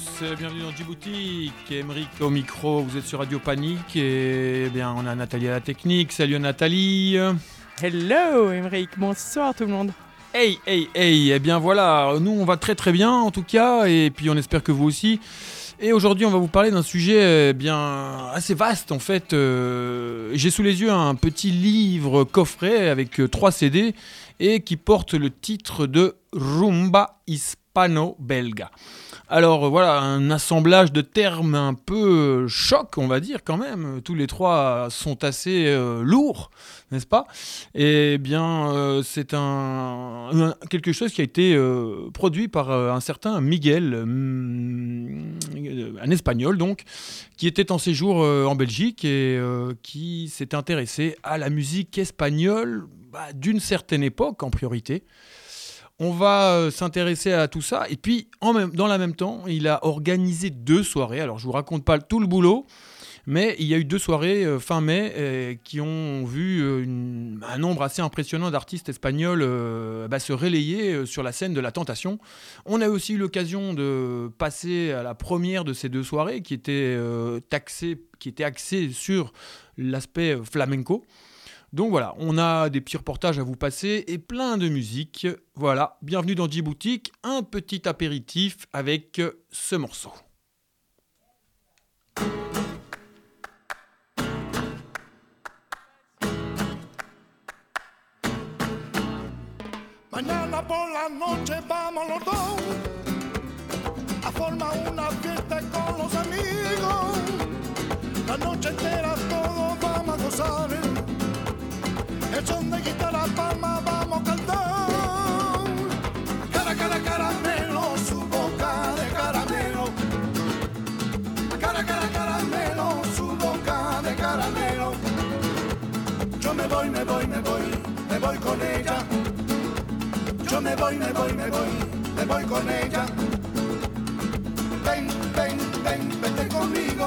bienvenue dans Djibouti. Émeric au micro, vous êtes sur Radio Panique et bien on a Nathalie à la technique. Salut Nathalie. Hello Émeric, bonsoir tout le monde. Hey, eh bien voilà, nous on va très très bien en tout cas et puis on espère que vous aussi. Et aujourd'hui on va vous parler d'un sujet bien assez vaste en fait. J'ai sous les yeux un petit livre coffret avec 3 CD et qui porte le titre de Rumba Hispano-Belga. Alors voilà, un assemblage de termes un peu choc, on va dire quand même. Tous les 3 sont assez lourds, n'est-ce pas ? Et bien, c'est quelque chose qui a été produit par un certain Miguel, un Espagnol donc, qui était en séjour en Belgique et qui s'est intéressé à la musique espagnole d'une certaine époque en priorité. On va s'intéresser à tout ça. Et puis, dans le même temps, il a organisé 2 soirées. Alors, je ne vous raconte pas tout le boulot, mais il y a eu 2 soirées fin mai qui ont vu un nombre assez impressionnant d'artistes espagnols se relayer sur la scène de la Tentation. On a aussi eu l'occasion de passer à la première de ces 2 soirées qui était axée sur l'aspect flamenco. Donc voilà, on a des petits reportages à vous passer et plein de musique. Voilà, bienvenue dans Djibouti, un petit apéritif avec ce morceau. Mañana por la noche vamos los dos a formar una fiesta con los amigos. La noche entera todos vamos a gozar. El son de guitarra, palma, vamos a cantar. Cara, cara, caramelo, su boca de caramelo. Cara, cara, caramelo, su boca de caramelo. Yo me voy, me voy, me voy, me voy con ella. Yo me voy, me voy, me voy, me voy con ella. Ven, ven, ven, vete conmigo.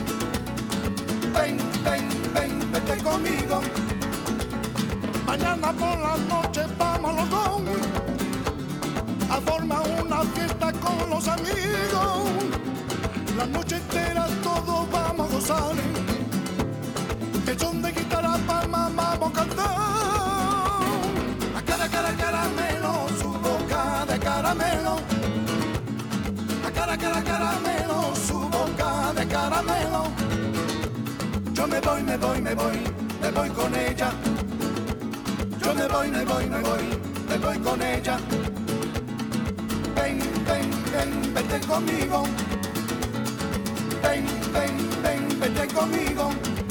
Ven, ven, ven, vete conmigo. Mañana por la noche vamos los dos a formar una fiesta con los amigos. La noche entera todos vamos a gozar. El son de guitarra, palma, vamos a cantar. A cara, cara, caramelo, su boca de caramelo. A cara, cara, caramelo, su boca de caramelo. Yo me voy, me voy, me voy, me voy con ella. Yo me voy, me voy, me voy, me voy con ella. Ven, ven, ven, vete conmigo. Ven, ven, ven, vete conmigo.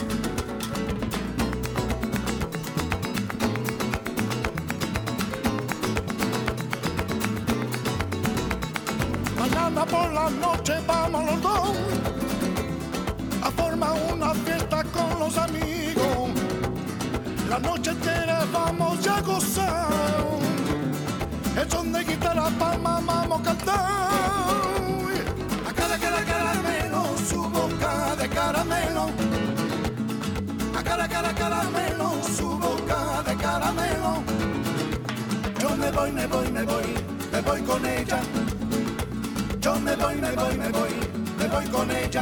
Mañana por la noche vamos los dos a formar una fiesta con los amigos. La noche entera vamos a gozar. El son de guitarra, palma, vamos a cantar. A cara, cara, caramelo, su boca de caramelo. A cara, cara, caramelo, su boca de caramelo. Yo me voy, me voy, me voy, me voy con ella. Yo me voy, me voy, me voy, me voy con ella.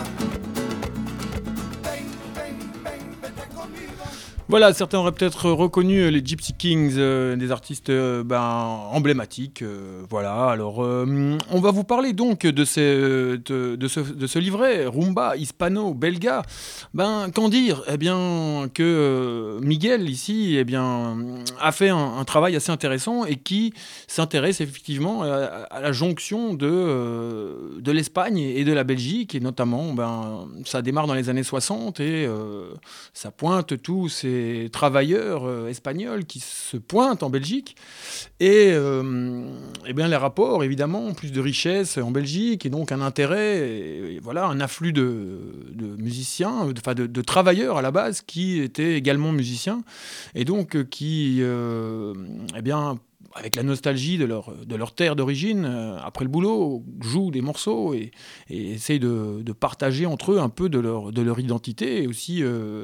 Ven, ven, ven, vete conmigo. Voilà, certains auraient peut-être reconnu les Gypsy Kings, des artistes emblématiques. Voilà, alors on va vous parler donc de ce livret, Rumba Hispano-Belga. Qu'en dire ? Eh bien, que Miguel, ici, a fait un travail assez intéressant et qui s'intéresse effectivement à la jonction de l'Espagne et de la Belgique. Et notamment, ça démarre dans les années 60 et ça pointe tous ces travailleurs espagnols qui se pointent en Belgique et les rapports évidemment, plus de richesse en Belgique et donc un intérêt et voilà, un afflux de musiciens, de travailleurs à la base qui étaient également musiciens et donc qui avec la nostalgie de leur terre d'origine, après le boulot, jouent des morceaux et essayent de partager entre eux un peu de leur identité et aussi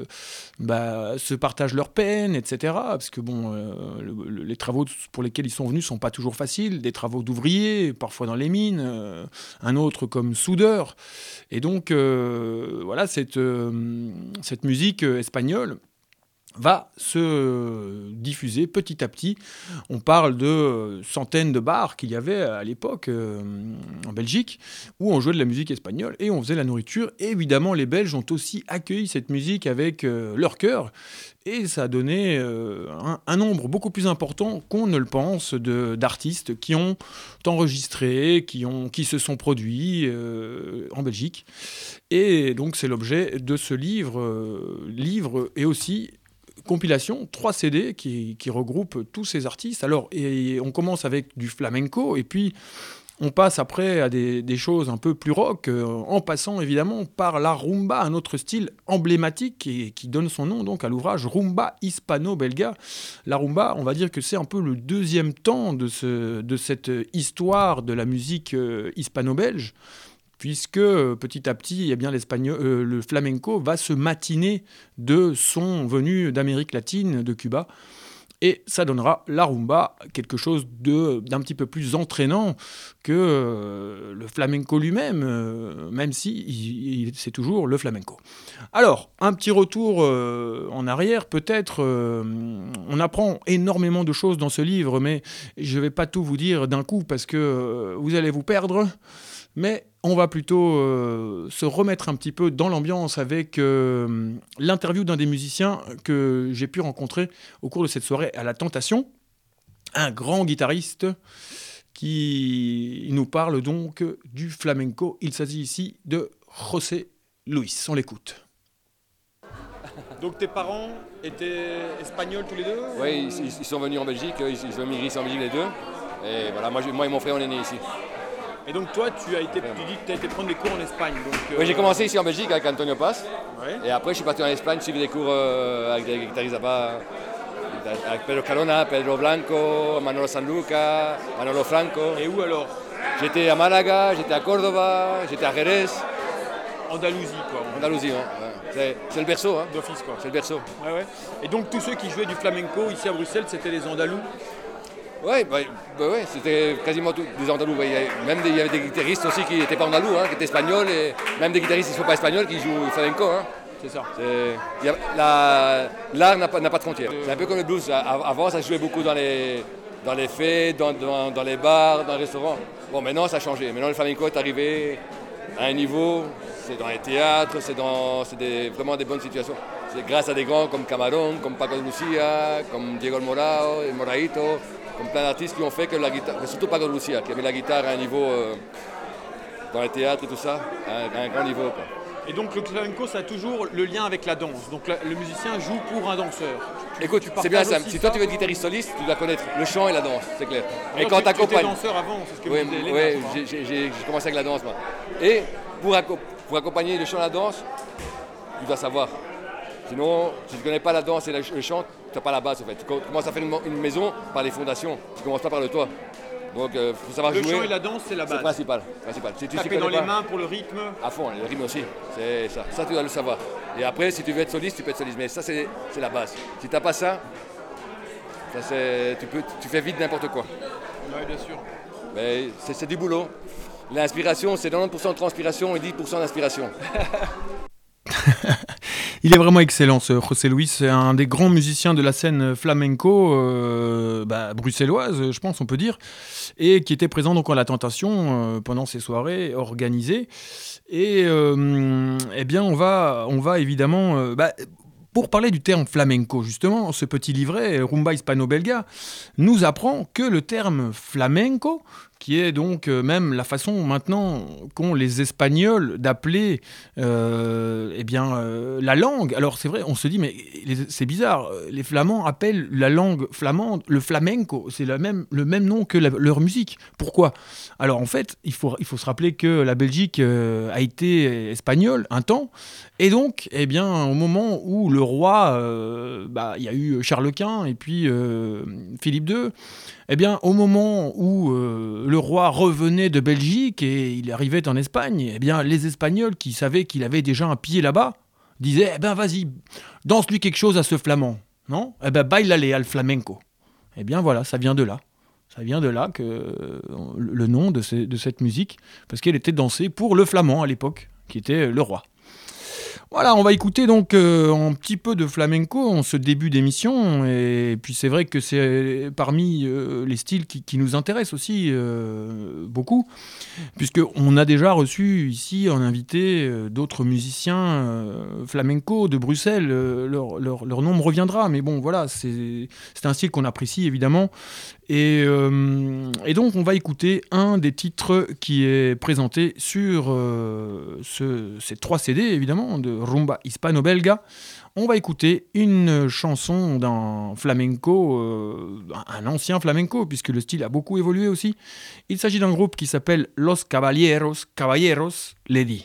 se partagent leurs peines, etc. Parce que les travaux pour lesquels ils sont venus sont pas toujours faciles, des travaux d'ouvriers, parfois dans les mines, un autre comme soudeur. Et donc, voilà, cette musique espagnole va se diffuser petit à petit. On parle de centaines de bars qu'il y avait à l'époque en Belgique où on jouait de la musique espagnole et on faisait la nourriture. Et évidemment, les Belges ont aussi accueilli cette musique avec leur cœur et ça a donné un nombre beaucoup plus important qu'on ne le pense d'artistes qui ont enregistré, qui se sont produits en Belgique. Et donc, c'est l'objet de ce livre et aussi compilation, 3 CD qui regroupent tous ces artistes. Alors, et on commence avec du flamenco, et puis on passe après à des choses un peu plus rock, en passant évidemment par la rumba, un autre style emblématique qui donne son nom donc à l'ouvrage Rumba Hispano-Belga. La rumba, on va dire que c'est un peu le deuxième temps de cette histoire de la musique hispano-belge, puisque petit à petit, eh bien, le flamenco va se matiner de sons venus d'Amérique latine, de Cuba, et ça donnera la rumba, quelque chose d'un petit peu plus entraînant que le flamenco lui-même, même si c'est toujours le flamenco. Alors, un petit retour en arrière, peut-être, on apprend énormément de choses dans ce livre, mais je ne vais pas tout vous dire d'un coup, parce que vous allez vous perdre. Mais on va plutôt se remettre un petit peu dans l'ambiance avec l'interview d'un des musiciens que j'ai pu rencontrer au cours de cette soirée à la Tentation, un grand guitariste qui nous parle donc du flamenco. Il s'agit ici de José Luis. On l'écoute. Donc tes parents étaient espagnols tous les deux? Oui, ils sont venus en Belgique, ils ont migré en Belgique les deux. Et voilà, moi et mon frère on est nés ici. Et donc toi, tu dis que tu as été prendre des cours en Espagne. Donc, oui, j'ai commencé ici en Belgique avec Antonio Paz. Ouais. Et après, je suis parti en Espagne, suivre des cours avec des guitaristes là-bas, avec Pedro Calona, Pedro Blanco, Manolo Sanluca, Manolo Franco. Et où alors? J'étais à Malaga, j'étais à Cordoba, j'étais à Jerez. Andalousie, quoi. Andalousie, ouais. C'est le berceau, hein. D'office, quoi. C'est le berceau. Ouais, ouais. Et donc tous ceux qui jouaient du flamenco ici à Bruxelles, c'était les Andalous? Oui, c'était quasiment tous des Andalous. Ouais. Il y avait des guitaristes aussi qui n'étaient pas Andalous, hein, qui étaient espagnols, et même des guitaristes qui ne sont pas espagnols qui jouent flamenco. Hein. C'est ça. L'art n'a pas de frontières. C'est un peu comme le blues. Avant, ça se jouait beaucoup dans les fêtes, dans les bars, dans les restaurants. Bon, maintenant, ça a changé. Maintenant, le flamenco est arrivé à un niveau, c'est dans les théâtres, c'est vraiment des bonnes situations. C'est grâce à des grands comme Camarón, comme Paco de Lucia, comme Diego el Morao, el Moraito, comme plein d'artistes qui ont fait que la guitare, mais surtout Paco de Lucia, qui avait la guitare à un niveau dans les théâtres et tout ça, à un grand niveau, quoi. Et donc le flamenco, ça a toujours le lien avec la danse. Donc le musicien joue pour un danseur. Écoute, c'est bien simple. Si toi tu veux être guitariste soliste, tu dois connaître le chant et la danse, c'est clair. Et quand tu étais danseur avant, c'est ce que vous disiez. Oui, j'ai commencé avec la danse, moi. Et pour accompagner le chant et la danse, tu dois savoir. Sinon, si tu ne connais pas la danse et le chant, tu n'as pas la base en fait. Tu commences à faire une maison par les fondations, tu ne commences pas par le toit. Donc il faut savoir jouer. Le chant et la danse, c'est la base. C'est principal. Si tu taper dans les mains pour le rythme. À fond, le rythme aussi. C'est ça. Ça, tu dois le savoir. Et après, si tu veux être soliste, tu peux être soliste. Mais ça, c'est la base. Si tu n'as pas ça, tu fais vite n'importe quoi. Oui, bien sûr. Mais c'est du boulot. L'inspiration, c'est 90% de transpiration et 10% d'inspiration. Il est vraiment excellent, ce José Luis. C'est un des grands musiciens de la scène flamenco bruxelloise, je pense, on peut dire, et qui était présent donc à la Tentation pendant ces soirées organisées. Et eh bien, on va évidemment... pour parler du terme flamenco, justement, ce petit livret, Rumba Hispano-Belga, nous apprend que le terme flamenco, qui est donc même la façon maintenant qu'ont les Espagnols d'appeler la langue. Alors c'est vrai, on se dit, mais c'est bizarre, les Flamands appellent la langue flamande le flamenco, c'est le même nom que leur musique. Pourquoi ? Alors en fait, il faut se rappeler que la Belgique a été espagnole un temps, et donc, au moment où le roi, il y a eu Charles Quint et puis Philippe II, au moment où le roi revenait de Belgique et il arrivait en Espagne, les Espagnols qui savaient qu'il avait déjà un pied là-bas disaient vas-y, danse-lui quelque chose à ce flamand, non ? Bailale al flamenco. Voilà, ça vient de là. Ça vient de là que le nom de cette musique, parce qu'elle était dansée pour le flamand à l'époque, qui était le roi. Voilà, on va écouter donc un petit peu de flamenco en ce début d'émission, et puis c'est vrai que c'est parmi les styles qui nous intéressent aussi beaucoup, puisqu'on a déjà reçu ici en invité d'autres musiciens flamenco de Bruxelles, leur nom me reviendra, mais bon voilà, c'est un style qu'on apprécie évidemment. Et donc on va écouter un des titres qui est présenté sur ces 3 CD évidemment de Rumba Hispano-Belga. On va écouter une chanson d'un flamenco, un ancien flamenco, puisque le style a beaucoup évolué aussi. Il s'agit d'un groupe qui s'appelle Los Caballeros Lady.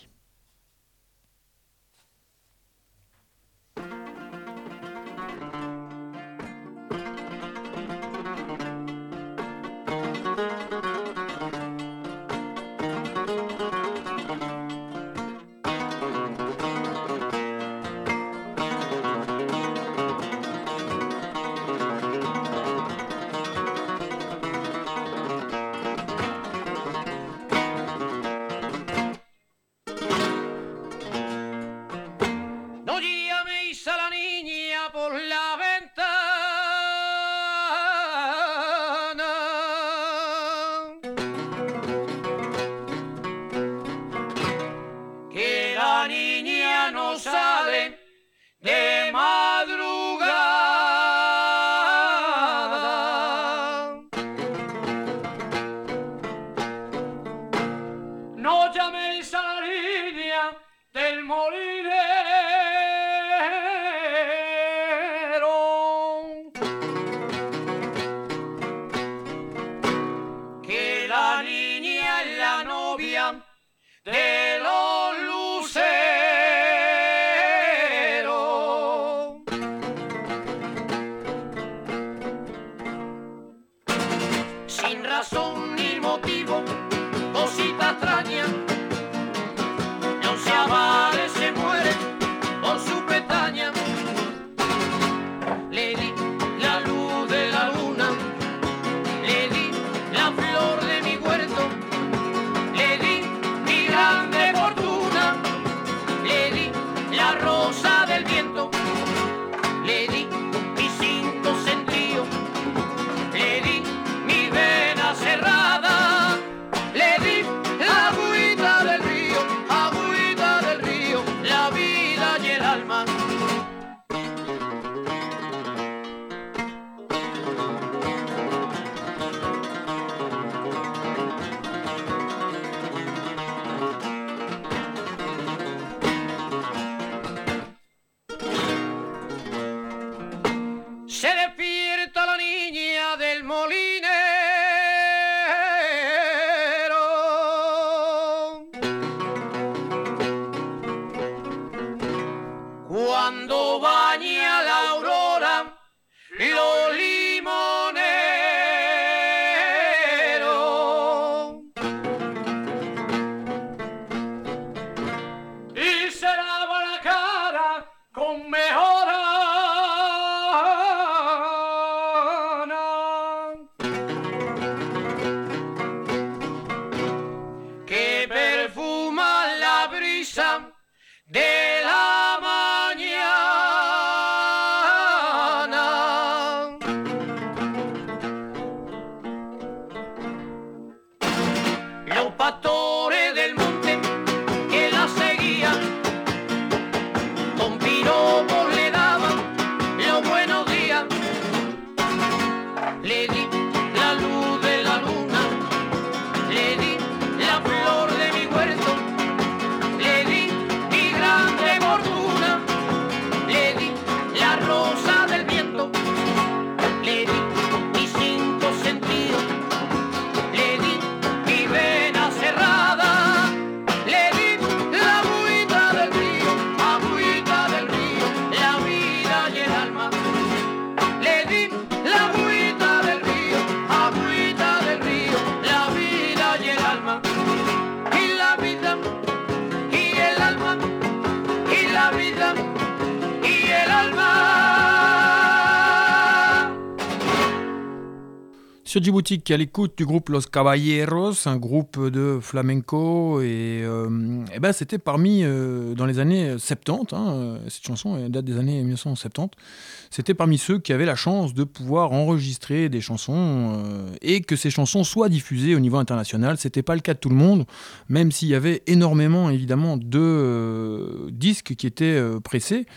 Sur Djibouti, qui est à l'écoute du groupe Los Caballeros, un groupe de flamenco, et ben c'était parmi, dans les années 70, cette chanson elle date des années 1970, c'était parmi ceux qui avaient la chance de pouvoir enregistrer des chansons et que ces chansons soient diffusées au niveau international. C'était pas le cas de tout le monde, même s'il y avait énormément évidemment de disques qui étaient pressés.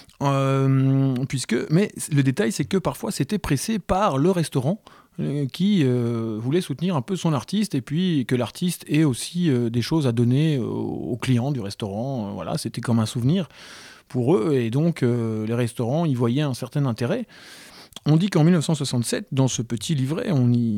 Mais le détail, c'est que parfois c'était pressé par le restaurant qui voulait soutenir un peu son artiste, et puis que l'artiste ait aussi des choses à donner aux clients du restaurant. Voilà, c'était comme un souvenir pour eux, et donc les restaurants y voyaient un certain intérêt. On dit qu'en 1967, dans ce petit livret,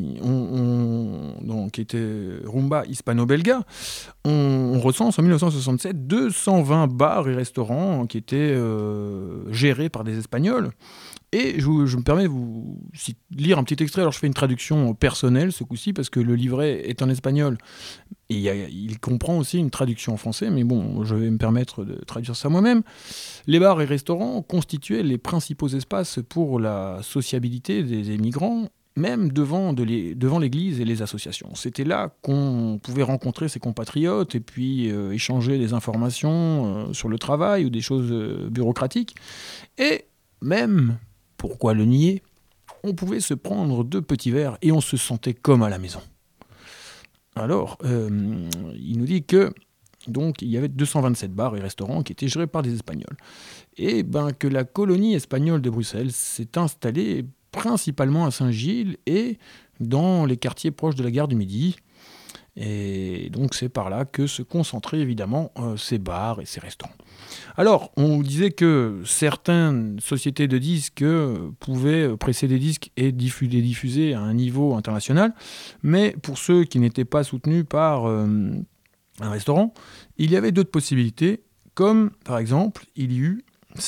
qui était Rumba Hispano-Belga, on recense en 1967 220 bars et restaurants qui étaient gérés par des Espagnols. Et je me permets de vous lire un petit extrait. Alors je fais une traduction personnelle ce coup-ci, parce que le livret est en espagnol et il comprend aussi une traduction en français, mais bon, je vais me permettre de traduire ça moi-même. Les bars et restaurants constituaient les principaux espaces pour la sociabilité des émigrants, même devant l'église et les associations. C'était là qu'on pouvait rencontrer ses compatriotes et puis échanger des informations sur le travail ou des choses bureaucratiques. Et même, pourquoi le nier, on pouvait se prendre 2 petits verres et on se sentait comme à la maison. Alors, il nous dit que donc il y avait 227 bars et restaurants qui étaient gérés par des Espagnols. Et que la colonie espagnole de Bruxelles s'est installée principalement à Saint-Gilles et dans les quartiers proches de la gare du Midi. Et donc c'est par là que se concentraient évidemment ces bars et ces restaurants. Alors, on disait que certaines sociétés de disques pouvaient presser des disques et les diffuser à un niveau international, mais pour ceux qui n'étaient pas soutenus par un restaurant, il y avait d'autres possibilités, comme par exemple, il y eut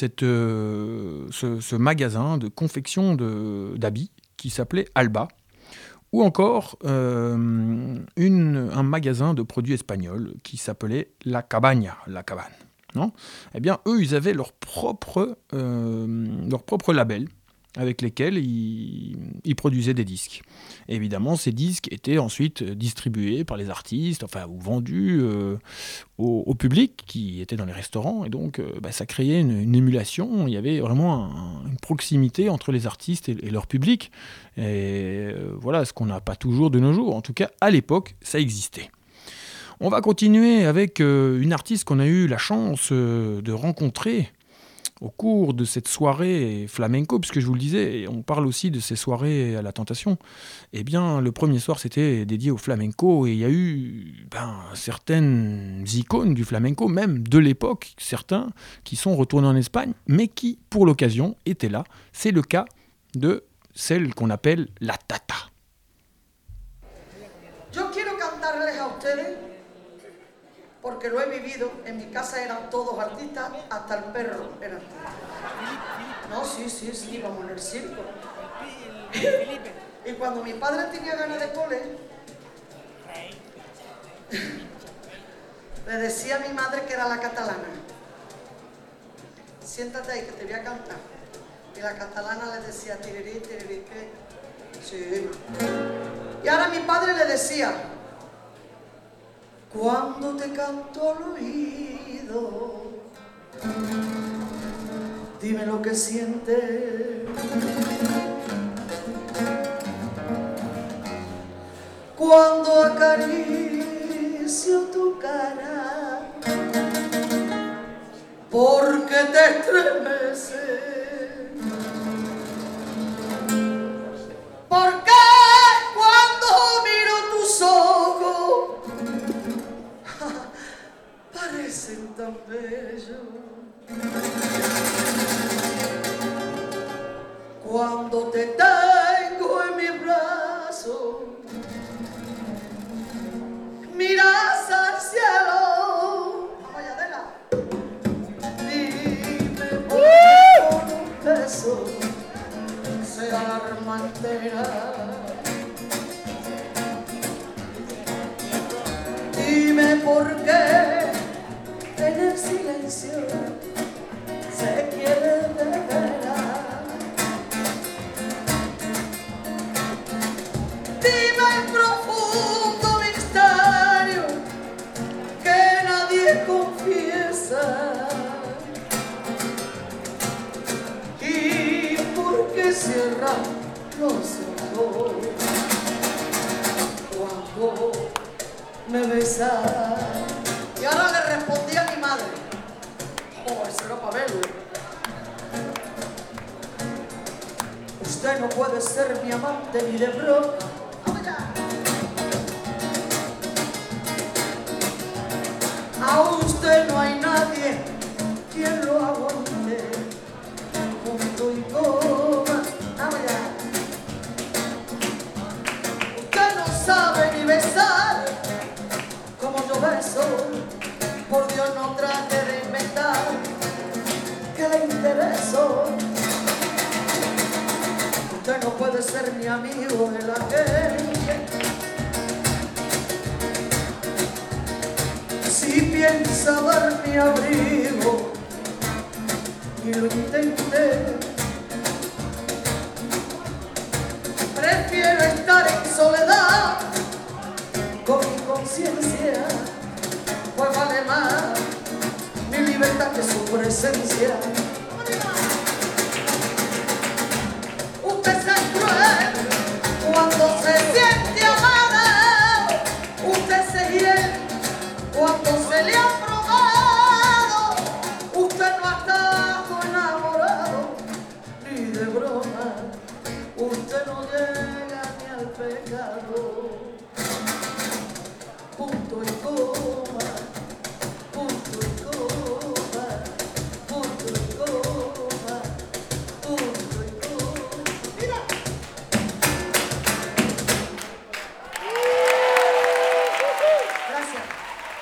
ce magasin de confection d'habits qui s'appelait Alba, ou encore un magasin de produits espagnols qui s'appelait La Cabana, la cabane. Non ? Eh bien, eux, ils avaient leur propre label avec lesquels ils produisaient des disques. Et évidemment, ces disques étaient ensuite distribués par les artistes, ou vendus au public qui était dans les restaurants. Et donc, ça créait une émulation. Il y avait vraiment une proximité entre les artistes et leur public. Et voilà, ce qu'on n'a pas toujours de nos jours. En tout cas, à l'époque, ça existait. On va continuer avec une artiste qu'on a eu la chance de rencontrer au cours de cette soirée flamenco, puisque je vous le disais, on parle aussi de ces soirées à la Tentation. Eh bien, le premier soir, c'était dédié au flamenco, et il y a eu certaines icônes du flamenco, même de l'époque, certains qui sont retournés en Espagne, mais qui, pour l'occasion, étaient là. C'est le cas de celle qu'on appelle la Tata. Yo quiero cantarles a ustedes, porque lo he vivido. En mi casa eran todos artistas, hasta el perro era artista. No, sí, íbamos en el circo. Y cuando mi padre tenía ganas de cole, le decía a mi madre que era la catalana: siéntate ahí que te voy a cantar. Y la catalana le decía tirirí, tirirí, que sí. Y ahora mi padre le decía: cuando te canto al oído, dime lo que sientes. Cuando acaricio tu cara, porque te estremece. Porque cuando miro tus ojos parecen tan bellos. Cuando te tengo en mis brazos, miras al cielo. Vamos allá, Adela. Dime por qué con un beso será la alma entera. Dime por qué en el silencio se quiere de veras. los ojos cuando me besaba. Y ahora le respondí a mi madre. Oh, eso era para verlo. Usted no puede ser mi amante ni de broma. ¡Vamos ya! A usted no hay nadie quien lo aguante. Punto y coma. ¡Vamos ya! Usted no sabe ni besar como yo beso. Por Dios no trate de inventar que le intereso. Usted no puede ser mi amigo de la gente. Si piensa dar mi abrigo y lo intenté, prefiero estar en soledad con mi conciencia, pues vale más mi libertad que su presencia. Usted es cruel cuando se siente amada, usted se hiere cuando se le ha probado, usted no ha estado enamorado ni de broma, usted no llega ni al pecado. Punto y coma, punto y coma, punto y coma, punto y coma. ¡Mira! Gracias.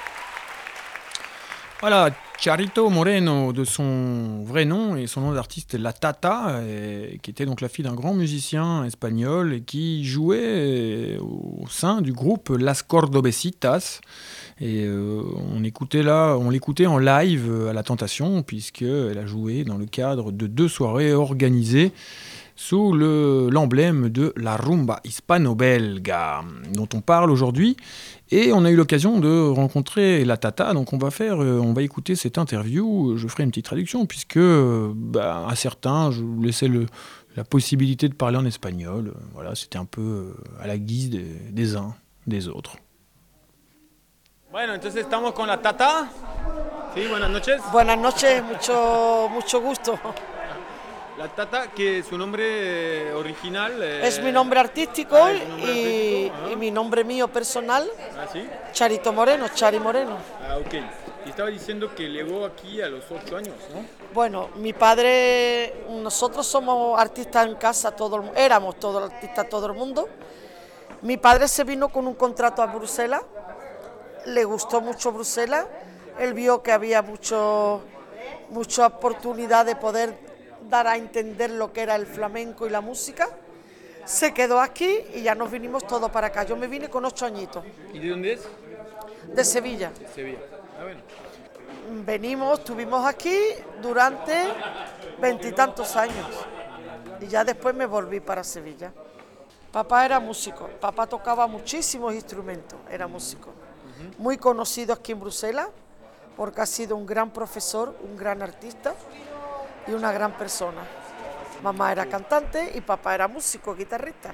Voilà, Charito Moreno, de son vrai nom et son nom d'artiste La Tata, qui était donc la fille d'un grand musicien espagnol et qui jouait au sein du groupe Las Cordobesitas. Et on l'écoutait en live à La Tentation, puisqu'elle a joué dans le cadre de 2 soirées organisées sous l'emblème de la rumba hispano-belga, dont on parle aujourd'hui. Et on a eu l'occasion de rencontrer La Tata, donc on va écouter cette interview. Je ferai une petite traduction, puisque à certains, je laissais la possibilité de parler en espagnol. Voilà, c'était un peu à la guise des uns, des autres. Bueno, entonces estamos con La Tata. Sí, buenas noches. Buenas noches, mucho gusto. La Tata, que su nombre original Es mi nombre artístico y mi nombre mío personal, ¿Ah, sí? Charito Moreno, Chari Moreno. Ah, ok. Y estaba diciendo que llegó aquí a los 8 años, ¿no? Bueno, mi padre, nosotros somos artistas en casa, éramos todos artistas todo el mundo. Mi padre se vino con un contrato a Bruselas, le gustó mucho Bruselas, él vio que había mucha oportunidad de poder dar a entender lo que era el flamenco y la música. Se quedó aquí y ya nos vinimos todos para acá. Yo me vine con 8 añitos. ¿Y de dónde es? De Sevilla. Sevilla. Ah, bueno. Estuvimos aquí durante 20 y tantos años y ya después me volví para Sevilla. Papá era músico, papá tocaba muchísimos instrumentos, era músico. Muy conocido aquí en Bruselas porque ha sido un gran profesor, un gran artista y una gran persona. Mamá era cantante y papá era músico, guitarrista.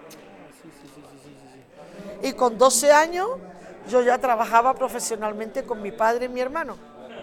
Y con 12 años yo ya trabajaba profesionalmente con mi padre y mi hermano.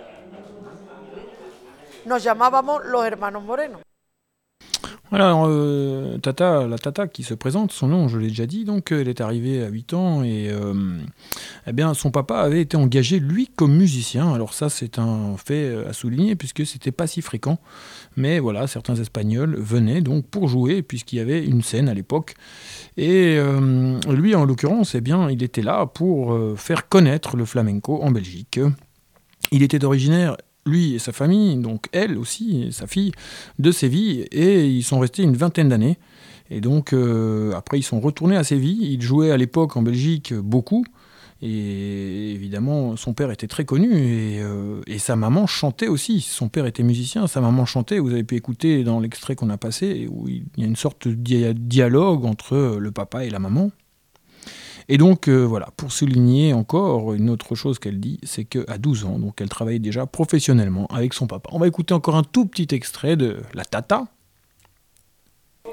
Nos llamábamos los hermanos Moreno. Voilà, alors, La Tata qui se présente, son nom, je l'ai déjà dit, donc elle est arrivée à 8 ans et eh bien, son papa avait été engagé, lui, comme musicien. Alors ça, c'est un fait à souligner puisque c'était pas si fréquent. Mais voilà, certains Espagnols venaient donc pour jouer puisqu'il y avait une scène à l'époque. Et lui, en l'occurrence, eh bien, il était là pour faire connaître le flamenco en Belgique. Il était originaire, lui et sa famille, donc elle aussi, et sa fille, de Séville, et ils sont restés une vingtaine d'années. Et donc, après, ils sont retournés à Séville. Ils jouaient à l'époque en Belgique beaucoup. Et évidemment, son père était très connu et sa maman chantait aussi. Son père était musicien, sa maman chantait. Vous avez pu écouter dans l'extrait qu'on a passé, où il y a une sorte de dialogue entre le papa et la maman. Et donc, voilà, pour souligner encore une autre chose qu'elle dit, c'est qu'à 12 ans, donc elle travaillait déjà professionnellement avec son papa. On va écouter encore un tout petit extrait de La Tata.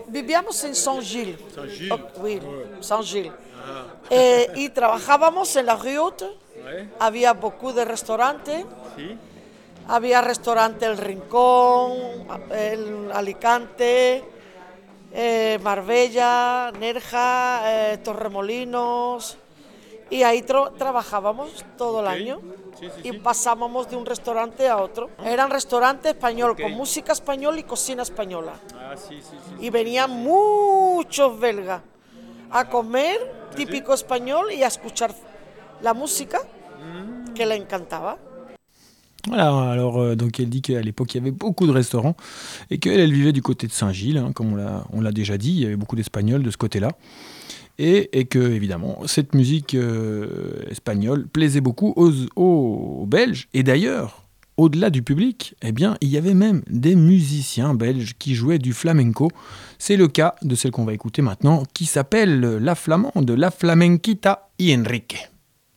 vivíamos en Saint-Gilles. Saint-Gilles. Oh, oui, Saint-Gilles. Y trabajábamos en la Rue Haute. Había beaucoup de restaurantes. Sí. Había restaurante El Rincón, el Alicante, Marbella, Nerja, Torremolinos. Y ahí trabajábamos todo el año. Sí, Y pasábamos de un restaurante a otro. Eran restaurante español, con música española y cocina española. Sí. Y venían muchos belgas a comer, típico español, y a escuchar la música que le encantaba. Voilà, alors donc elle dit qu'à l'époque il y avait beaucoup de restaurants et qu'elle vivait du côté de Saint-Gilles, hein, comme on l'a déjà dit, il y avait beaucoup d'Espagnols de ce côté-là. Et que, évidemment, cette musique espagnole plaisait beaucoup aux Belges. Et d'ailleurs, au-delà du public, eh bien, il y avait même des musiciens belges qui jouaient du flamenco. C'est le cas de celle qu'on va écouter maintenant, qui s'appelle La Flamande, La Flamenquita y Enrique.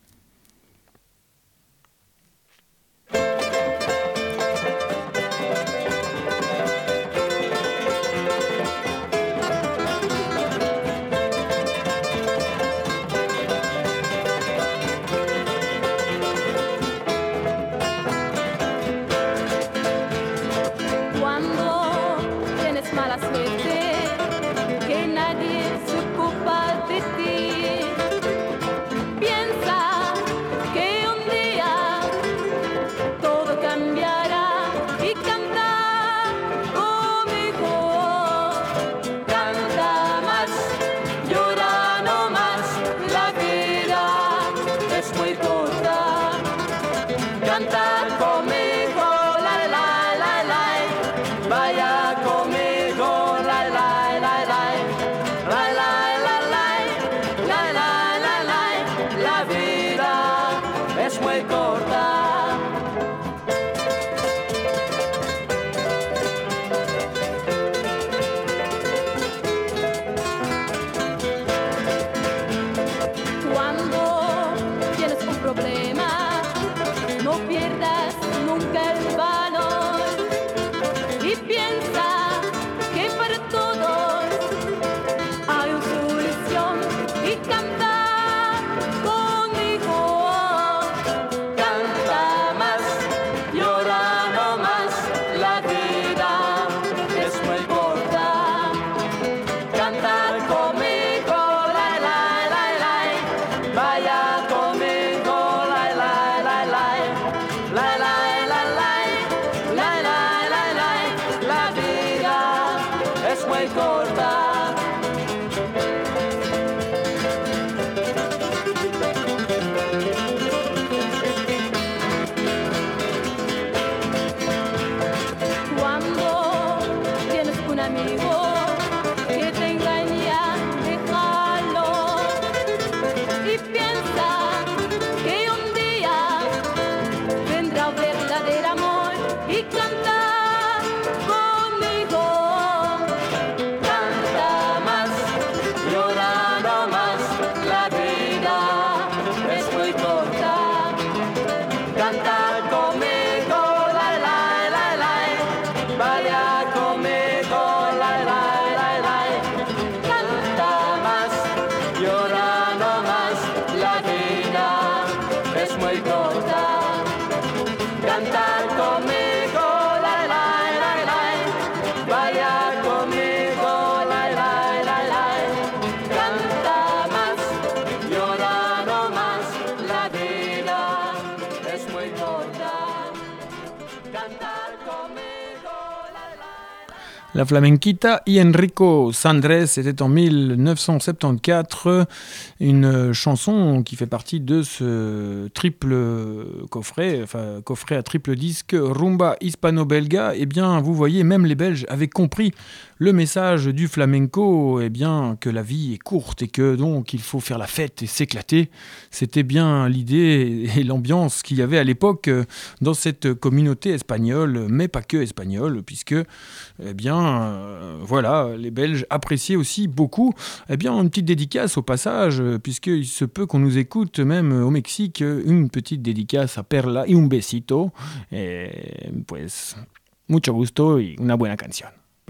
La Flamenquita y Enrico Sandrés, c'était en 1974, une chanson qui fait partie de ce triple coffret à triple disque Rumba hispano-belga. Eh bien, vous voyez, même les Belges avaient compris le message du flamenco, eh bien, que la vie est courte et que donc il faut faire la fête et s'éclater. C'était bien l'idée et l'ambiance qu'il y avait à l'époque dans cette communauté espagnole, mais pas que espagnole, puisque, eh bien, voilà, les Belges appréciaient aussi beaucoup. Eh bien, une petite dédicace au passage, puisqu'il se peut qu'on nous écoute même au Mexique, une petite dédicace à Perla y un besito. Pues, mucho gusto y una buena canción.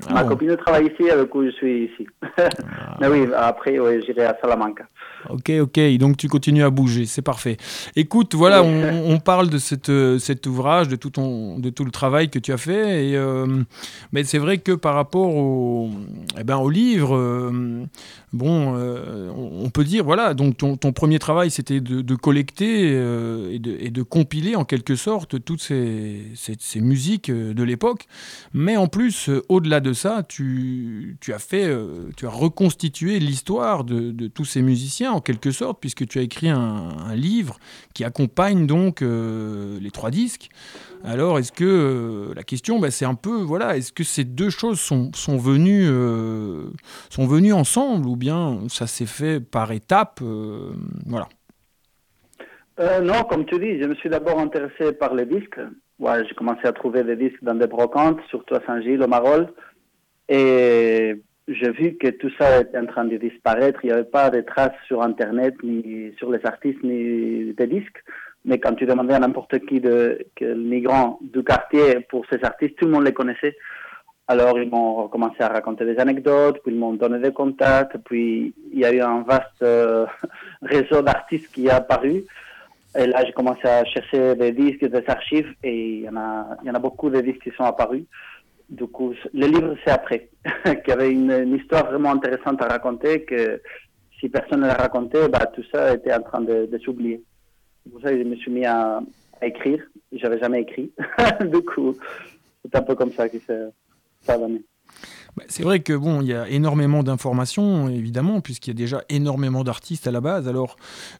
Ma copine travaille ici, avec coup je suis ici. Mais oui, après j'irai à Salamanca. Ok, donc tu continues à bouger, c'est parfait. Écoute, voilà, on parle de cet ouvrage, de tout le travail que tu as fait, mais c'est vrai que par rapport au livre, on peut dire, voilà, donc ton premier travail, c'était de collecter et de compiler en quelque sorte toutes ces musiques de l'époque, mais en plus, au-delà de ça, tu as reconstitué l'histoire de tous ces musiciens en quelque sorte, puisque tu as écrit un livre qui accompagne donc les 3 disques. Alors, est-ce que la question, c'est un peu, voilà, est-ce que ces deux choses sont venues ensemble, ou bien ça s'est fait par étapes, voilà. Non, comme tu dis, je me suis d'abord intéressé par les disques. Ouais, j'ai commencé à trouver des disques dans des brocantes, surtout à Saint-Gilles, au Marolles. Et j'ai vu que tout ça était en train de disparaître. Il n'y avait pas de traces sur Internet, ni sur les artistes, ni des disques. Mais quand tu demandais à n'importe qui quel migrant du quartier pour ces artistes, tout le monde les connaissait. Alors, ils m'ont commencé à raconter des anecdotes, puis ils m'ont donné des contacts, puis il y a eu un vaste réseau d'artistes qui est apparu. Et là, j'ai commencé à chercher des disques, des archives, et il y en a beaucoup de disques qui sont apparus. Du coup, le livre, c'est après, qu'il y avait une histoire vraiment intéressante à raconter, que si personne ne la racontait, tout ça était en train de s'oublier. C'est pour ça que je me suis mis à écrire. J'avais jamais écrit. Du coup, c'est un peu comme ça que ça a donné. C'est vrai que il y a énormément d'informations, évidemment, puisqu'il y a déjà énormément d'artistes à la base. Alors,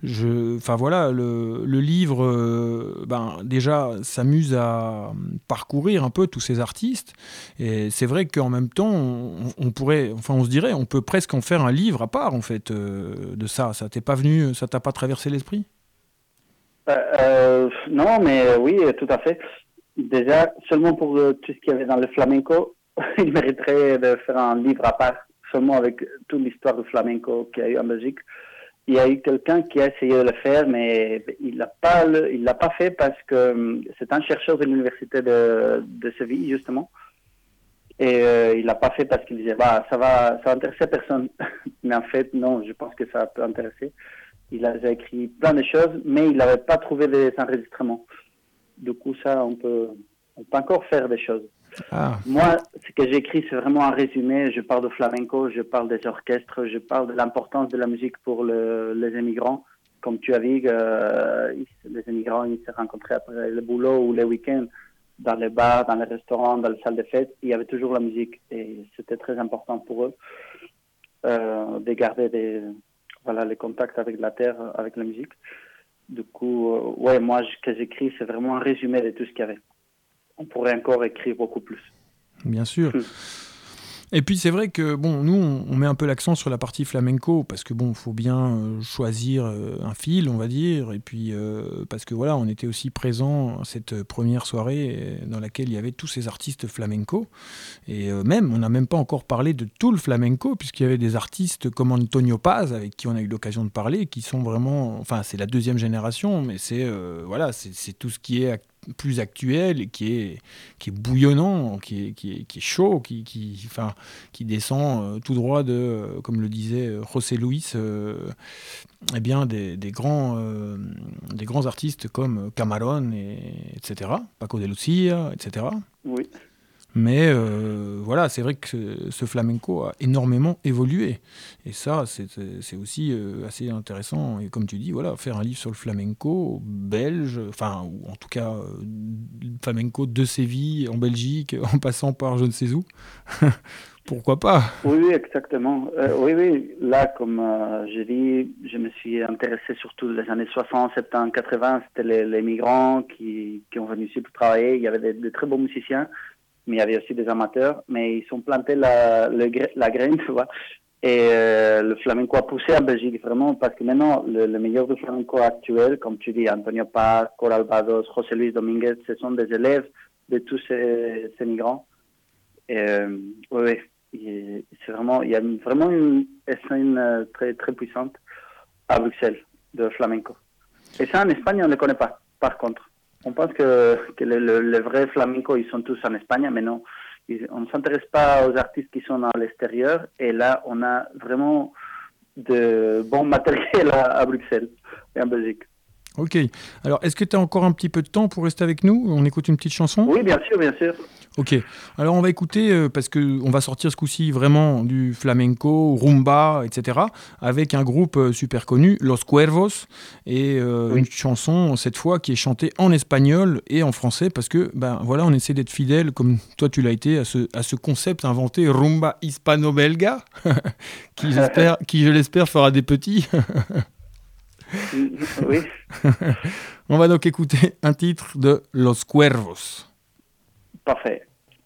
le livre, déjà, s'amuse à parcourir un peu tous ces artistes. Et c'est vrai qu'en même temps, on se dirait, on peut presque en faire un livre à part, en fait, de ça. Ça t'a pas traversé l'esprit ? Non, mais oui, tout à fait. Déjà, seulement pour tout ce qu'il y avait dans le flamenco, il mériterait de faire un livre à part, seulement avec toute l'histoire du flamenco qu'il y a eu en Belgique. Il y a eu quelqu'un qui a essayé de le faire, mais il l'a pas fait parce que c'est un chercheur de l'université de Séville, justement. Et il l'a pas fait parce qu'il disait, ça va intéresser personne. Mais en fait, non, je pense que ça peut intéresser. Il a déjà écrit plein de choses, mais il n'avait pas trouvé des enregistrements. Du coup, ça, on peut encore faire des choses. Ah. Moi, ce que j'écris, c'est vraiment un résumé. Je parle de flamenco, je parle des orchestres, je parle de l'importance de la musique pour les immigrants. Comme tu as vu, les immigrants, ils se rencontraient après le boulot ou les week-ends dans les bars, dans les restaurants, dans les salles de fête. Il y avait toujours la musique et c'était très important pour eux de garder les contacts avec la terre, avec la musique. Du coup, moi, ce que j'écris, c'est vraiment un résumé de tout ce qu'il y avait. On pourrait encore écrire beaucoup plus. Bien sûr. Et puis c'est vrai que nous on met un peu l'accent sur la partie flamenco parce que faut bien choisir un fil, on va dire, et puis parce que on était aussi présent à cette première soirée dans laquelle il y avait tous ces artistes flamenco, et on n'a même pas encore parlé de tout le flamenco, puisqu'il y avait des artistes comme Antonio Paz avec qui on a eu l'occasion de parler, qui sont vraiment, c'est la deuxième génération, mais c'est tout ce qui est plus actuel et qui est bouillonnant, qui est chaud, qui descend tout droit de, comme le disait José Luis, des grands artistes comme Camarón, etc., Paco de Lucia, etc. Oui. Mais c'est vrai que ce flamenco a énormément évolué. Et ça, c'est aussi assez intéressant. Et comme tu dis, faire un livre sur le flamenco belge, ou en tout cas flamenco de Séville, en Belgique, en passant par je ne sais où. Pourquoi pas ? Oui, exactement. Oui. Là, comme je dis, je me suis intéressé surtout les années 60, 70, 80. C'était les migrants qui ont venu ici pour travailler. Il y avait de très bons musiciens, mais il y avait aussi des amateurs. Mais ils ont planté la graine, tu vois. Et le flamenco a poussé en Belgique, vraiment, parce que maintenant, le meilleur du flamenco actuel, comme tu dis, Antonio Paz, Coral Bados, José Luis Dominguez, ce sont des élèves de tous ces migrants. Oui. C'est vraiment, il y a vraiment une scène très, très puissante à Bruxelles de flamenco. Et ça, en Espagne, on ne le connaît pas, par contre. On pense que le vrai flamenco, ils sont tous en Espagne, mais non. On ne s'intéresse pas aux artistes qui sont à l'extérieur. Et là, on a vraiment de bon matériel à Bruxelles et en Belgique. Ok. Alors, est-ce que tu as encore un petit peu de temps pour rester avec nous? On écoute une petite chanson? Oui, bien sûr, bien sûr. Ok. Alors, on va écouter, parce qu'on va sortir ce coup-ci vraiment du flamenco, rumba, etc., avec un groupe super connu, Los Cuervos, et une chanson, cette fois, qui est chantée en espagnol et en français, parce que, voilà, on essaie d'être fidèle, comme toi tu l'as été, à ce concept inventé, rumba hispano-belga, qui, je l'espère, fera des petits. Oui. On va donc écouter un titre de Los Cuervos. Parfait.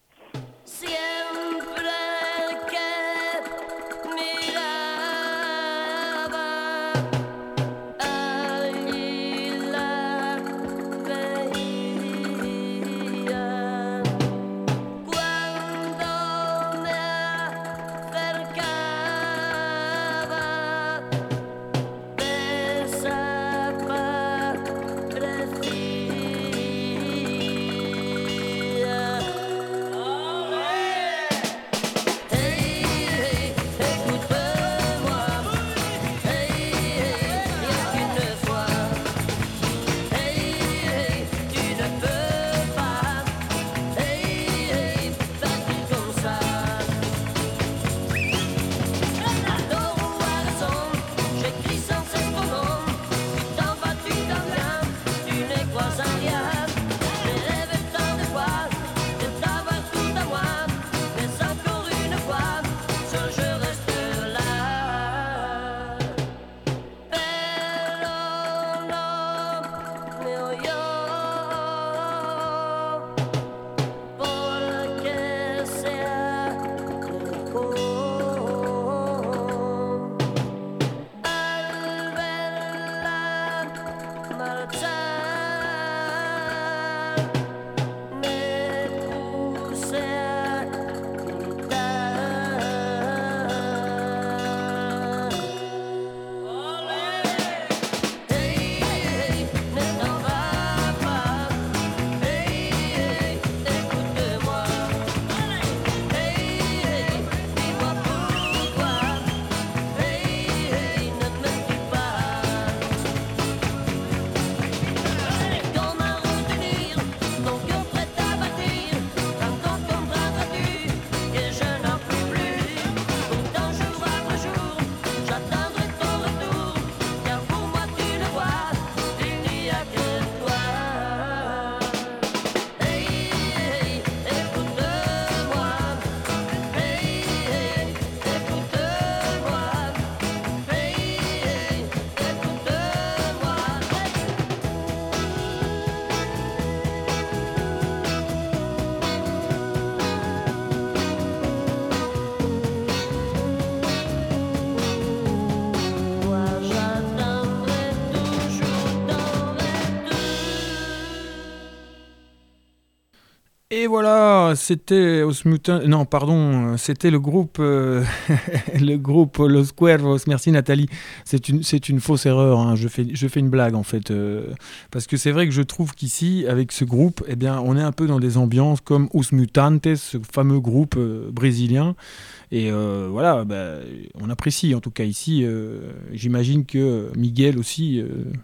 Et voilà, c'était c'était le groupe, le groupe Los Cuervos. Merci Nathalie. C'est une fausse erreur. Hein. Je fais une blague en fait, parce que c'est vrai que je trouve qu'ici, avec ce groupe, eh bien, on est un peu dans des ambiances comme Os Mutantes, ce fameux groupe brésilien. Et voilà, on apprécie en tout cas ici. J'imagine que Miguel aussi.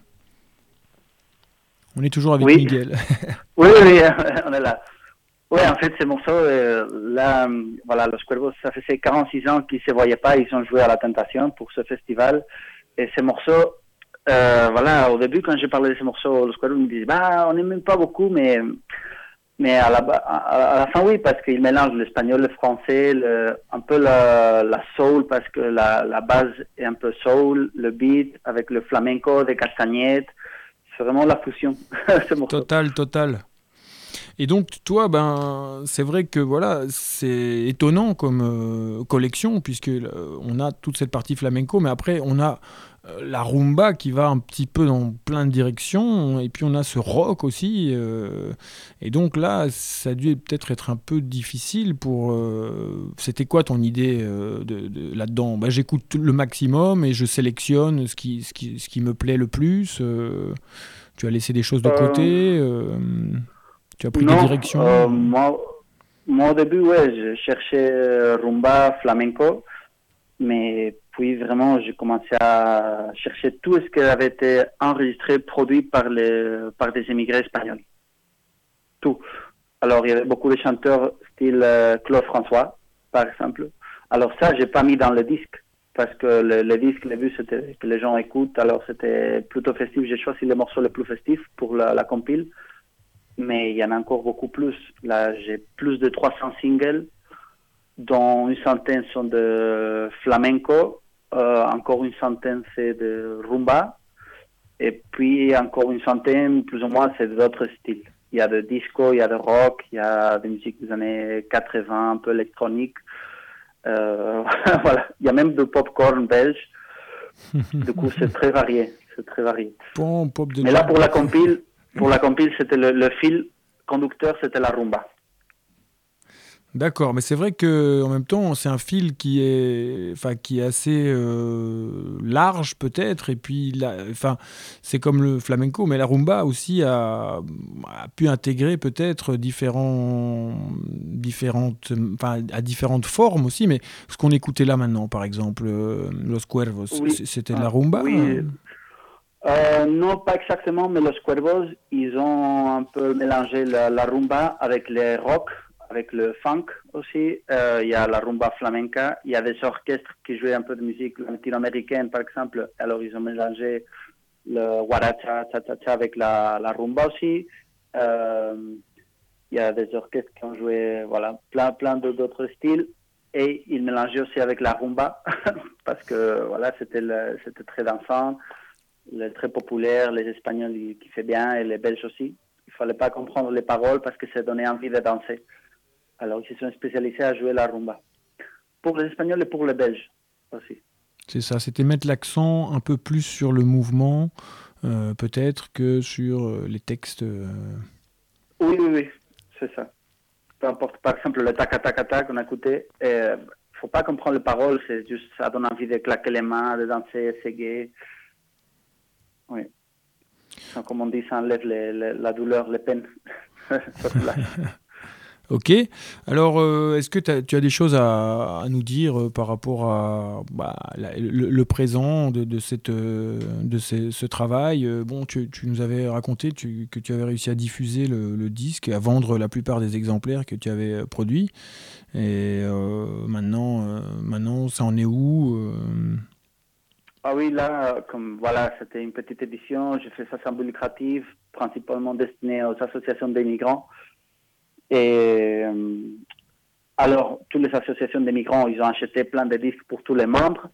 On est toujours avec Miguel. Oui, on est là. Oui, en fait, ces morceaux, là, voilà, Los Cuervos, ça faisait 46 ans qu'ils ne se voyaient pas, ils ont joué à la Tentation pour ce festival. Et ces morceaux, voilà, au début, quand j'ai parlé de ces morceaux, Los Cuervos me disaient, on n'aime même pas beaucoup, mais à la fin, oui, parce qu'ils mélangent l'espagnol, le français, un peu la soul, parce que la base est un peu soul, le beat, avec le flamenco, des castagnettes. C'est vraiment la fusion, ce morceau. Total. Et donc, toi, c'est vrai que voilà, c'est étonnant comme collection, puisque on a toute cette partie flamenco, mais après, on a la rumba qui va un petit peu dans plein de directions, et puis on a ce rock aussi. Et donc là, ça a dû peut-être être un peu difficile pour... C'était quoi ton idée là-dedans? J'écoute le maximum et je sélectionne ce qui me plaît le plus. Tu as laissé des choses de côté tu as pris des directions moi, Moi, au début, ouais, je cherchais rumba, flamenco, mais puis vraiment, j'ai commencé à chercher tout ce qui avait été enregistré, produit par des émigrés espagnols. Tout. Alors, il y avait beaucoup de chanteurs style Claude François, par exemple. Alors ça, j'ai pas mis dans le disque, parce que le disque, le but, c'était que les gens écoutent, alors c'était plutôt festif. J'ai choisi les morceaux les plus festifs pour la compile, mais il y en a encore beaucoup plus. Là, j'ai plus de 300 singles, dont une centaine sont de flamenco, encore une centaine c'est de rumba, et puis encore une centaine, plus ou moins, c'est d'autres styles. Il y a de disco, il y a de rock, il y a de musique des années 80, un peu électronique. Voilà, il y a même de popcorn belge. Du coup, c'est très varié, c'est très varié. Bon, pop de Mais là, pour la compile, c'était le fil conducteur, c'était la rumba. D'accord, mais c'est vrai que en même temps, c'est un fil qui est assez large peut-être, et puis c'est comme le flamenco, mais la rumba aussi a pu intégrer peut-être à différentes formes aussi. Mais ce qu'on écoutait là maintenant, par exemple, Los Cuervos, Oui. c'était de la rumba. Oui. Non, pas exactement, mais Los Cuervos, ils ont un peu mélangé la rumba avec les rock, avec le funk aussi. Il y a la rumba flamenca, il y a des orchestres qui jouaient un peu de musique latino-américaine, par exemple. Alors, ils ont mélangé le guaracha, cha-cha-cha avec la rumba aussi. Il y a des orchestres qui ont joué, voilà, plein d'autres styles. Et ils mélangeaient aussi avec la rumba, parce que, voilà, c'était très dansant. Très populaire, les Espagnols qui fait bien et les Belges aussi. Il fallait pas comprendre les paroles parce que ça donnait envie de danser. Alors ils se sont spécialisés à jouer la rumba. Pour les Espagnols et pour les Belges aussi. C'est ça, c'était mettre l'accent un peu plus sur le mouvement, peut-être, que sur les textes. Oui, c'est ça. Peu importe, par exemple, le taka-taka-taka qu'on a écouté, faut pas comprendre les paroles, c'est juste, ça donne envie de claquer les mains, de danser, c'est gai. Oui. Donc, comme on dit, ça enlève la douleur, les peines. Ok. Alors, est-ce que tu as des choses à nous dire par rapport à le présent de ce travail? Bon, tu nous avais raconté que tu avais réussi à diffuser le disque et à vendre la plupart des exemplaires que tu avais produits. Et maintenant, ça en est où? Ah oui, là, comme voilà, c'était une petite édition. J'ai fait ça sans but lucratif, principalement destiné aux associations des migrants. Et alors, toutes les associations des migrants, ils ont acheté plein de disques pour tous les membres.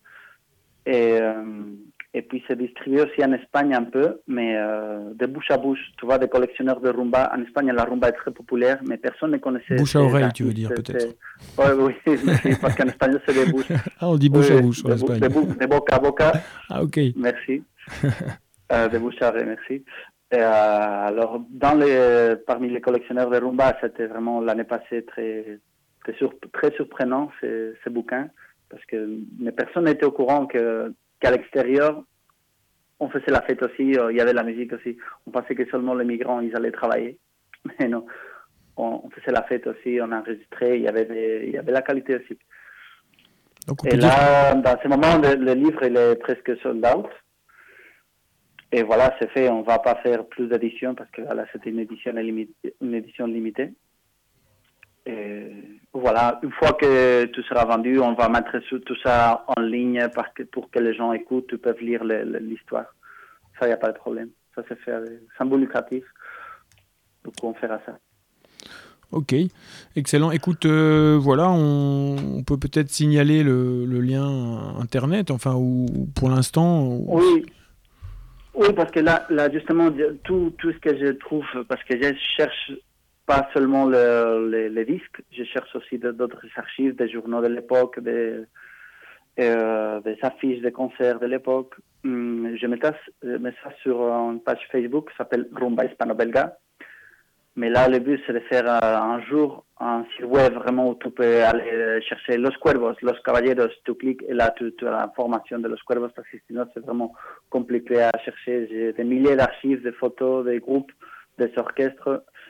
Et puis, c'est distribué aussi en Espagne un peu, mais de bouche à bouche. Tu vois, des collectionneurs de rumba. En Espagne, la rumba est très populaire, mais personne ne connaissait. Bouche à oreille, tu veux dire, peut-être. Oui, parce qu'en espagnol, c'est des bouches. Ah, on dit bouche à bouche en Espagne. De boca à boca. Ah, ok. Merci. De bouche à oreille, merci. Alors, parmi les collectionneurs de rumba, c'était vraiment l'année passée très surprenant, ces bouquins, parce que personne n'était au courant qu'à l'extérieur, on faisait la fête aussi, il y avait la musique aussi. On pensait que seulement les migrants, ils allaient travailler. Mais non, on faisait la fête aussi, on enregistrait, il y avait la qualité aussi. Donc, et là, dans ce moment, le livre, il est presque sold out. Et voilà, c'est fait. On ne va pas faire plus d'éditions parce que là, c'était une édition limitée. Et voilà, une fois que tout sera vendu, on va mettre tout ça en ligne pour que les gens écoutent, ils peuvent lire l'histoire. Ça, il n'y a pas de problème. Ça, c'est fait sans but lucratif. Donc, on fera ça. Ok, excellent. Écoute, voilà, on peut peut-être signaler le lien Internet, enfin, ou pour l'instant... Oui, parce que là justement, tout ce que je trouve, parce que je cherche pas seulement les disques, je cherche aussi d'autres archives, des journaux de l'époque, des affiches de concerts de l'époque. Je mets ça sur une page Facebook qui s'appelle Rumba Hispano-Belga. Mais là, le but, c'est de faire un jour un site web vraiment où tu peux aller chercher Los Cuervos, Los Caballeros, tu cliques et là, tu as l'information de Los Cuervos parce que sinon, c'est vraiment compliqué à chercher. J'ai des milliers d'archives, des photos, des groupes, des orchestres.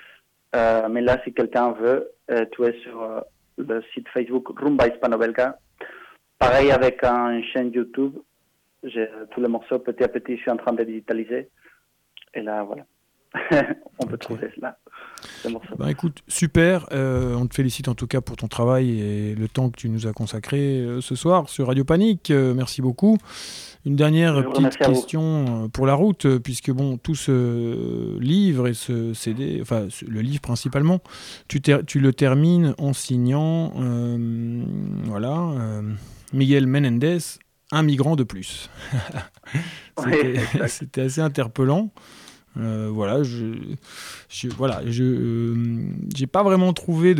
Mais là, si quelqu'un veut, tu es sur le site Facebook Rumba Hispano-Belga. Pareil avec une chaîne YouTube. J'ai tous les morceaux, petit à petit, je suis en train de digitaliser. Et là, voilà. On peut trouver là, ces morceaux. Bah, écoute, super. On te félicite en tout cas pour ton travail et le temps que tu nous as consacré ce soir sur Radio Panique. Merci beaucoup. Une dernière petite question pour la route, puisque bon, tout ce livre et ce CD, enfin le livre principalement, tu le termines en signant, Miguel Menendez, un migrant de plus. C'était assez interpellant. J'ai pas vraiment trouvé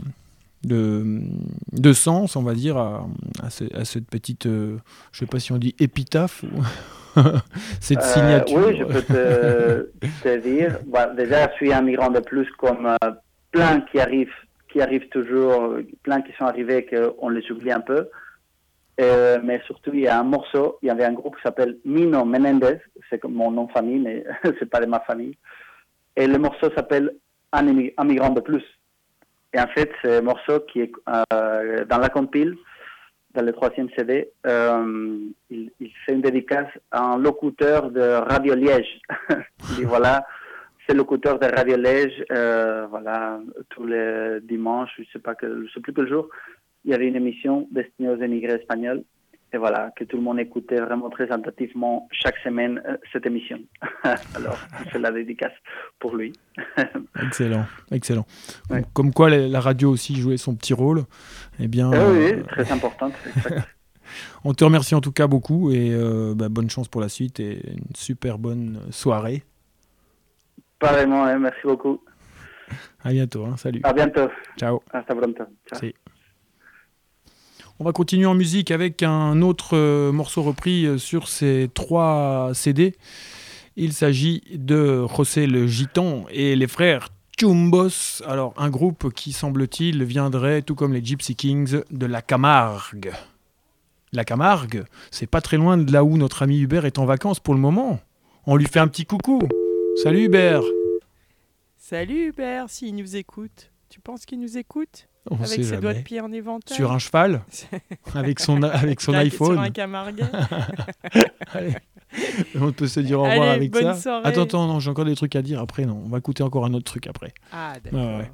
de sens, on va dire, à cette petite, je sais pas si on dit épitaphe ou cette signature. Oui, je peux te dire. Déjà, je suis un migrant de plus, comme plein qui arrivent toujours, plein qui sont arrivés qu'on les oublie un peu. Mais surtout, il y a un morceau, il y avait un groupe qui s'appelle Mino Menendez, c'est comme mon nom de famille, mais c'est pas de ma famille. Et le morceau s'appelle Un migrant de plus. Et en fait, c'est un morceau qui est dans la compile, dans le 3e CD. Il fait une dédicace à un locuteur de Radio Liège. Il dit voilà, c'est le locuteur de Radio Liège, tous les dimanches, je sais plus quel jour. Il y avait une émission destinée aux émigrés espagnols. Et voilà, que tout le monde écoutait vraiment très attentivement chaque semaine cette émission. Alors, je fais la dédicace pour lui. Excellent. Ouais. Comme quoi la radio aussi jouait son petit rôle. Eh bien, oui, très importante. On te remercie en tout cas beaucoup et bonne chance pour la suite et une super bonne soirée. Pareillement, merci beaucoup. À bientôt, salut. À bientôt. Ciao. Hasta pronto. Ciao. Si. On va continuer en musique avec un autre morceau repris sur ces 3 CD. Il s'agit de José le Gitan et les frères Chumbos. Alors, un groupe qui, semble-t-il, viendrait, tout comme les Gypsy Kings, de la Camargue. La Camargue, c'est pas très loin de là où notre ami Hubert est en vacances pour le moment. On lui fait un petit coucou. Salut Hubert. Salut Hubert, s'il nous écoute. Tu penses qu'il nous écoute ? On avec sait ses jamais. doigts de pied en éventail. Sur un cheval, avec son iPhone. Sur un Camargue. Allez, on peut se dire au revoir avec bonne ça. Soirée. Attends, non, j'ai encore des trucs à dire après. Non, on va écouter encore un autre truc après. Ah, d'accord. Ouais.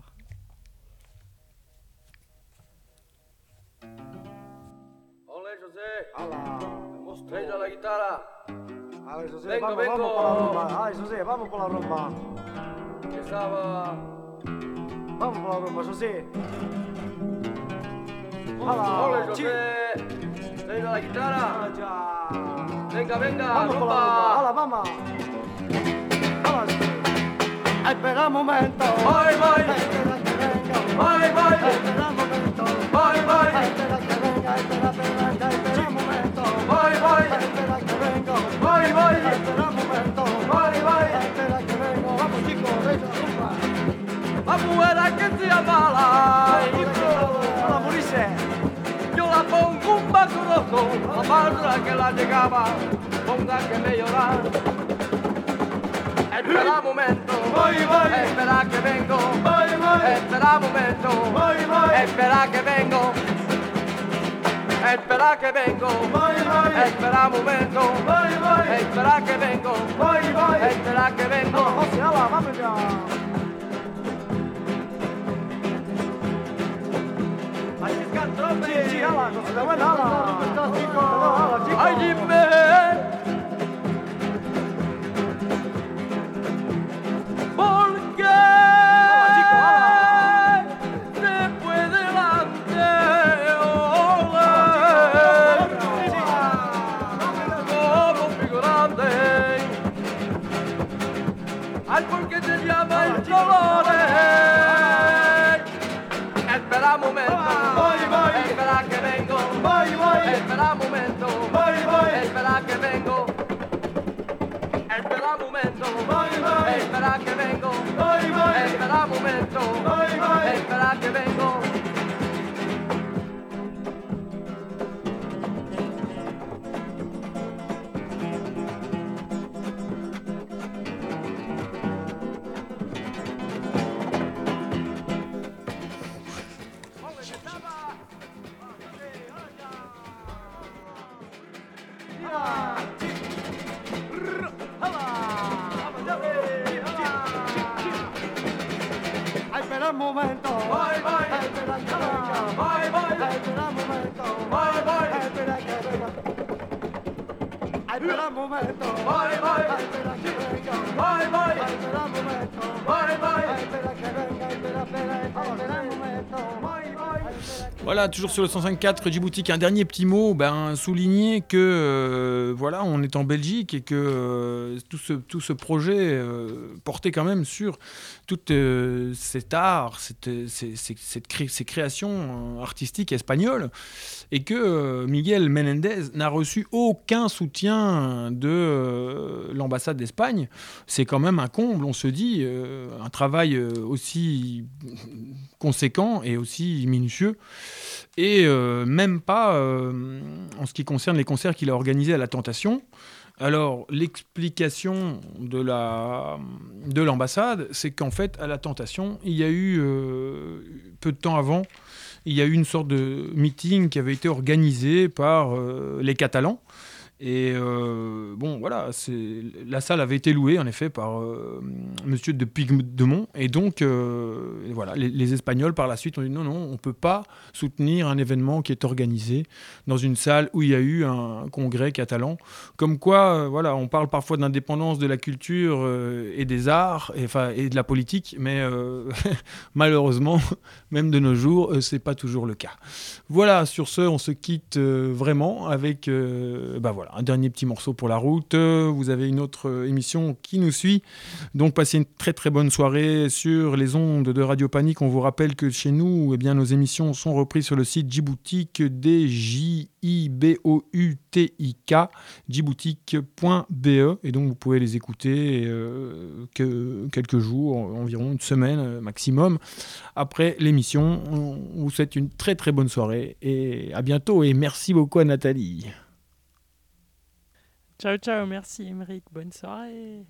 Hola, José. Hola. Hemos traído la guitarra. A ver, José, Vengo, vamos vengo. por la rumba. Ay, José, vamos por la rumba. Que estaba... Vamos por la rumba, José. Hola, José. Traído la guitarra. Ya. Venga, Vamos por la rumba. rumba. Hala, vamos. Hala, José. Espera un momento. Voy, voy. Espera que venga. Voy, voy. Espera un momento. Voy, voy. Espera que venga. Espera un momento. Voy, voy. Espera que venga. Voy, voy. Espera un momento. Voy, voy. Espera que venga. Vamos, chicos, venga, rumba. La mujer que se amala. Hala, morirse. Yo la pongo un vaso rojo, la barra que la llegaba, ponga que me llorar. Espera un momento, voy, voy. Espera que vengo, voy, voy. Espera un momento, voy, voy. Espera que vengo. Espera que vengo, voy, voy. Espera un momento, voy, voy. Espera que vengo, voy, voy. Espera que vengo. José, hala, vamos ya. Sí, sí, hala, José, de buena, hala. ¿Cómo estás, chico? Hala, chico. Ay, dime. ¿Por qué después delante como figurante? Ay, ¿por qué te llama el Dolores? Espera un momento, voy, voy. Espera que vengo, voy, voy. Espera un momento, voy, voy. Espera que vengo. Espera un momento, voy, voy. Espera que vengo, voy, voy. Espera un momento, voy, voy. Espera que vengo. espera un momento, voy, voy, espera que venga, voy, voy, espera un momento, voy, voy, espera que venga, espera un momento, voy, voy. Voilà, toujours sur le 105.4 Djibouti, un dernier petit mot, souligner que voilà, on est en Belgique et que tout ce projet portait quand même sur tout cet art, ces créations artistiques espagnoles, et que Miguel Menendez n'a reçu aucun soutien de l'ambassade d'Espagne. C'est quand même un comble, on se dit, un travail aussi conséquent et aussi minutieux. Et même pas en ce qui concerne les concerts qu'il a organisés à la Tentation. Alors, l'explication de l'ambassade, c'est qu'en fait, à la Tentation, il y a eu, peu de temps avant, il y a eu une sorte de meeting qui avait été organisé par les Catalans. Et voilà, la salle avait été louée en effet par monsieur de Puigdemont. Et donc, voilà, les Espagnols par la suite ont dit non, on ne peut pas soutenir un événement qui est organisé dans une salle où il y a eu un congrès catalan. Comme quoi, voilà, on parle parfois d'indépendance de la culture et des arts et de la politique, mais malheureusement, même de nos jours, c'est pas toujours le cas. Voilà, sur ce, on se quitte vraiment avec voilà, un dernier petit morceau pour la route. Vous avez une autre émission qui nous suit. Donc, passez une très très bonne soirée sur les ondes de Radio Panique. On vous rappelle que chez nous, nos émissions sont reprises sur le site Djiboutique, DJIBOUTIK, djiboutique.be. Et donc, vous pouvez les écouter quelques jours, environ une semaine maximum, après l'émission. On vous souhaite une très très bonne soirée et à bientôt. Et merci beaucoup à Nathalie. Ciao, ciao, merci Émeric, bonne soirée.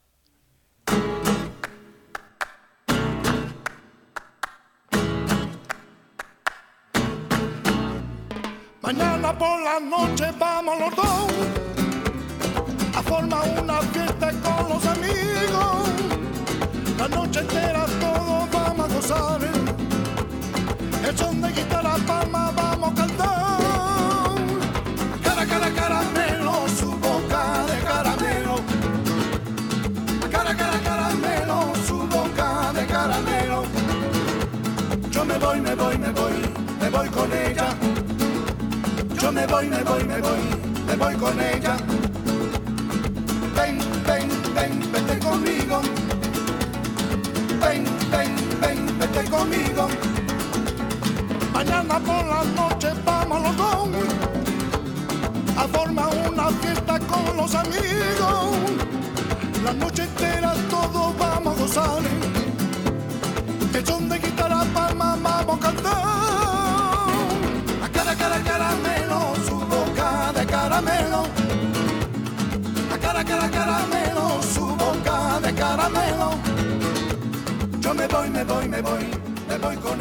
Mañana por la noche vamos los dos a formar una fiesta con los amigos. La noche entera todos vamos a gozar. El son de guitarra, palma, vamos a cantar. Cara, cara, caramelo, su boca de caramelo. Cara, cara, caramelo, su boca de caramelo. Yo me voy, me voy, me voy, me voy con ella. Yo me voy, me voy, me voy, me voy con ella. Ven, ven, ven, vete conmigo. Ven, ven, ven, vete conmigo. Mañana por la noche vamos los dos a formar una fiesta con los amigos. La noche entera todos vamos a gozar. El son de guitarra, palma, vamos a cantar. A cara, cara, caramelo, su boca de caramelo. A cara, cara, caramelo, su boca de caramelo. Yo me voy, me voy, me voy, me voy con